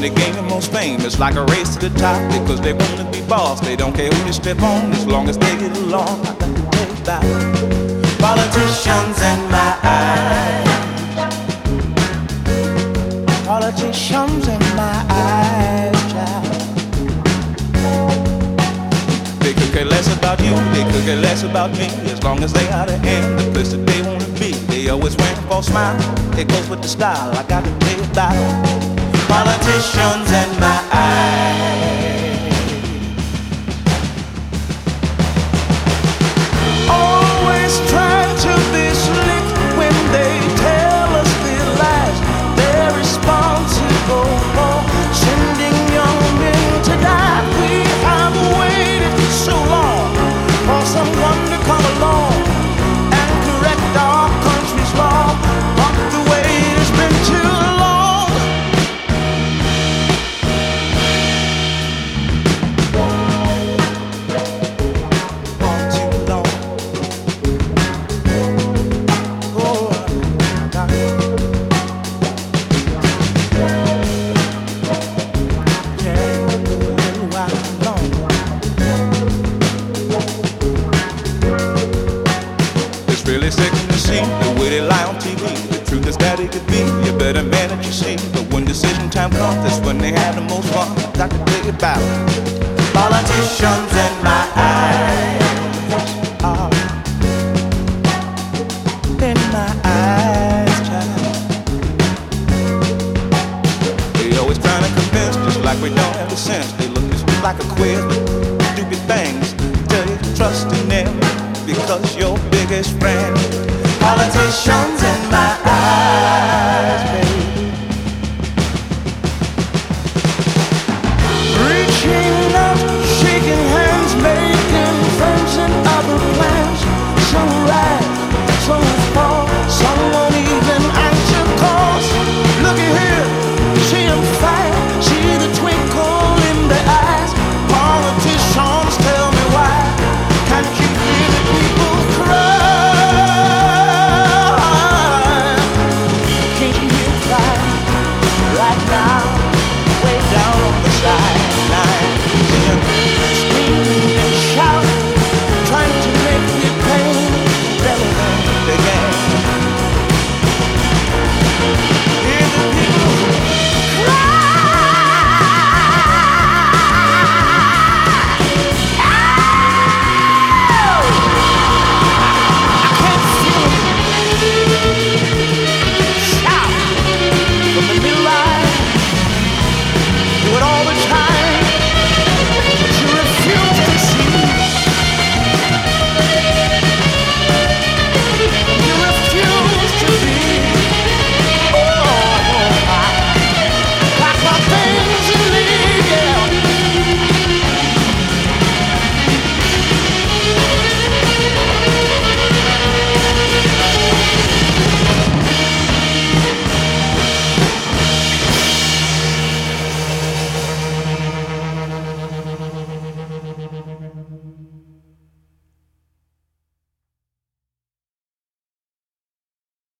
they gain the most fame. It's like a race to the top because they want to be boss. They don't care who they step on as long as they get along. I got to tell you about politicians in my eyes. Politicians in my eyes, child. They could care less about you, they could care less about me, as long as they out of hand, the place that they want to be. They always wearing a false smile, it goes with the style. I got to tell you about politicians in my eyes. Always trying to be slick when they tell us their lies. They're responsible for sending young men to die. We have waited so long for someone to come along and correct our country's law, but the wait has been too long. Too long. Oh, God. Yeah, a little while longer. It's really sickening to see the way they lie on TV. The truth is that it could be a better man that you see. But when decision time comes, that's when they have the most fun. Got to tell you about politicians in my eyes. In my eyes, child. They always trying to convince, just like we don't have the sense. They look just like a quiz with stupid things. Tell you to trust in them because your biggest friend. Politicians